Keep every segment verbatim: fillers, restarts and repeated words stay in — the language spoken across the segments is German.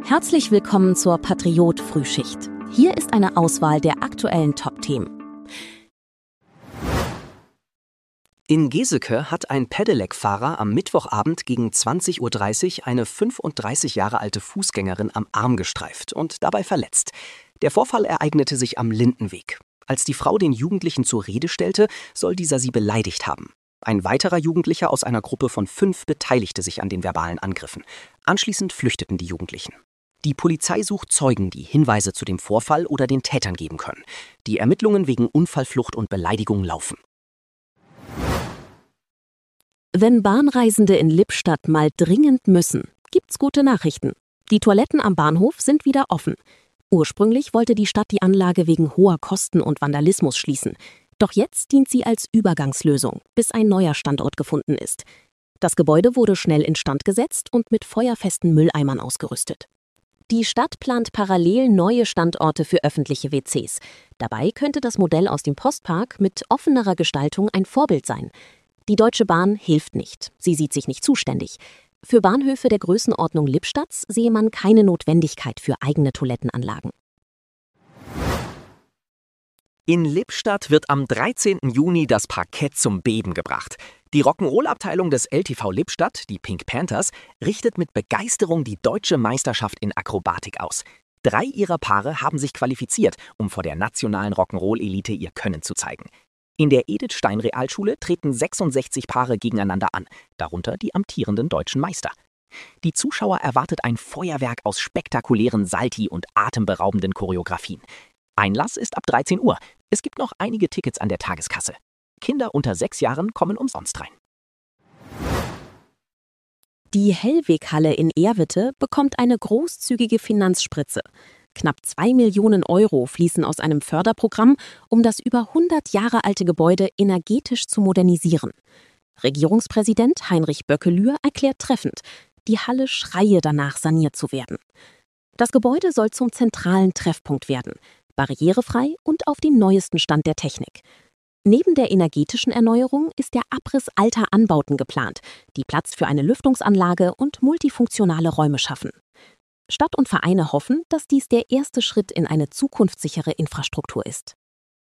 Herzlich willkommen zur Patriot-Frühschicht. Hier ist eine Auswahl der aktuellen Top-Themen. In Geseke hat ein Pedelec-Fahrer am Mittwochabend gegen zwanzig Uhr dreißig eine fünfunddreißig Jahre alte Fußgängerin am Arm gestreift und dabei verletzt. Der Vorfall ereignete sich am Lindenweg. Als die Frau den Jugendlichen zur Rede stellte, soll dieser sie beleidigt haben. Ein weiterer Jugendlicher aus einer Gruppe von fünf beteiligte sich an den verbalen Angriffen. Anschließend flüchteten die Jugendlichen. Die Polizei sucht Zeugen, die Hinweise zu dem Vorfall oder den Tätern geben können. Die Ermittlungen wegen Unfallflucht und Beleidigung laufen. Wenn Bahnreisende in Lippstadt mal dringend müssen, gibt's gute Nachrichten. Die Toiletten am Bahnhof sind wieder offen. Ursprünglich wollte die Stadt die Anlage wegen hoher Kosten und Vandalismus schließen. Doch jetzt dient sie als Übergangslösung, bis ein neuer Standort gefunden ist. Das Gebäude wurde schnell instand gesetzt und mit feuerfesten Mülleimern ausgerüstet. Die Stadt plant parallel neue Standorte für öffentliche W Cs. Dabei könnte das Modell aus dem Postpark mit offenerer Gestaltung ein Vorbild sein. Die Deutsche Bahn hilft nicht. Sie sieht sich nicht zuständig. Für Bahnhöfe der Größenordnung Lippstadts sehe man keine Notwendigkeit für eigene Toilettenanlagen. In Lippstadt wird am dreizehnten Juni das Parkett zum Beben gebracht. Die Rock'n'Roll-Abteilung des L T V Lippstadt, die Pink Panthers, richtet mit Begeisterung die deutsche Meisterschaft in Akrobatik aus. Drei ihrer Paare haben sich qualifiziert, um vor der nationalen Rock'n'Roll-Elite ihr Können zu zeigen. In der Edith-Stein-Realschule treten sechsundsechzig Paare gegeneinander an, darunter die amtierenden deutschen Meister. Die Zuschauer erwartet ein Feuerwerk aus spektakulären Salti und atemberaubenden Choreografien. Einlass ist ab dreizehn Uhr. Es gibt noch einige Tickets an der Tageskasse. Kinder unter sechs Jahren kommen umsonst rein. Die Hellweg-Halle in Ehrwitte bekommt eine großzügige Finanzspritze. Knapp zwei Millionen Euro fließen aus einem Förderprogramm, um das über hundert Jahre alte Gebäude energetisch zu modernisieren. Regierungspräsident Heinrich Böckelühr erklärt treffend, die Halle schreie danach, saniert zu werden. Das Gebäude soll zum zentralen Treffpunkt werden, barrierefrei und auf dem neuesten Stand der Technik. Neben der energetischen Erneuerung ist der Abriss alter Anbauten geplant, die Platz für eine Lüftungsanlage und multifunktionale Räume schaffen. Stadt und Vereine hoffen, dass dies der erste Schritt in eine zukunftssichere Infrastruktur ist.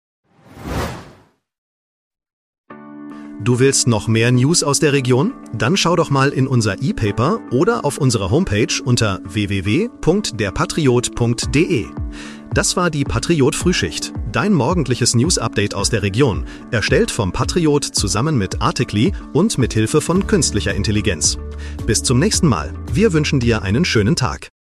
Du willst noch mehr News aus der Region? Dann schau doch mal in unser E-Paper oder auf unserer Homepage unter w w w punkt der patriot punkt d e. Das war die Patriot-Frühschicht, dein morgendliches News-Update aus der Region, erstellt vom Patriot zusammen mit Articly und mit Hilfe von künstlicher Intelligenz. Bis zum nächsten Mal. Wir wünschen dir einen schönen Tag.